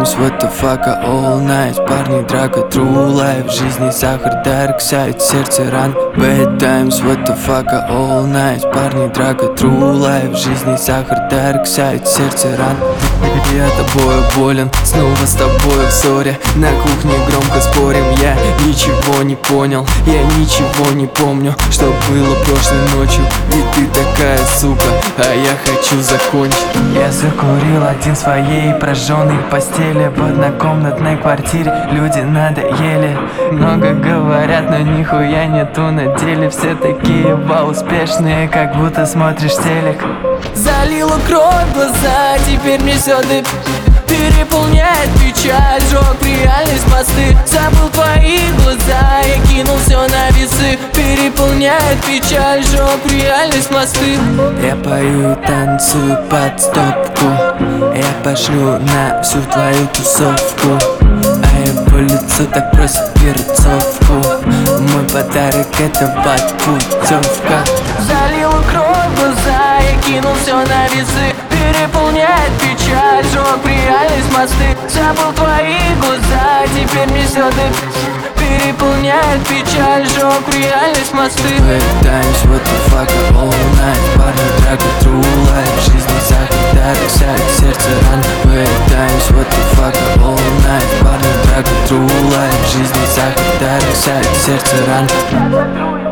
times, what the fuck, all night. Парни, драка, true life. В жизни сахар, dark side, сердце ран. Bad times, what the fuck, all night. Парни, драка, true life. В жизни сахар, dark side, сердце ран. Я тобою болен, снова с тобой в ссоре. На кухне громко спорим, я ничего не понял. Я ничего не помню, что было прошлой ночью. Ведь ты такая сука, а я хочу закончить. Я закурил один в своей прожженной постели. В однокомнатной квартире люди надоели. Много говорят, но нихуя нету на деле. Все такие вау успешные, как будто смотришь телек. Залила кровь в глаза, теперь мне все переполняет печаль. Жёг реальность мосты, забыл твои глаза. Я кинул все на весы, переполняет печаль. Жёг реальность мосты. Я пою и танцую под стопку. Я пошлю на всю твою тусовку. А его лицо так просит перцовку. Мой подарок это подпутевка. Залила кровь в глаза, я кинул все на весы, переполняет печаль. Жёг реальность мосты, забыл твои глаза. Теперь мне все переполняет печаль. Жёг реальность мосты. Bad times, what the fuck, all night. Парни, драка, true life. В жизни сахар, dark side, сердце ран. Bad times, what the fuck, all night. Парни, драка, true life. В жизни сахар, dark side, сердце ран.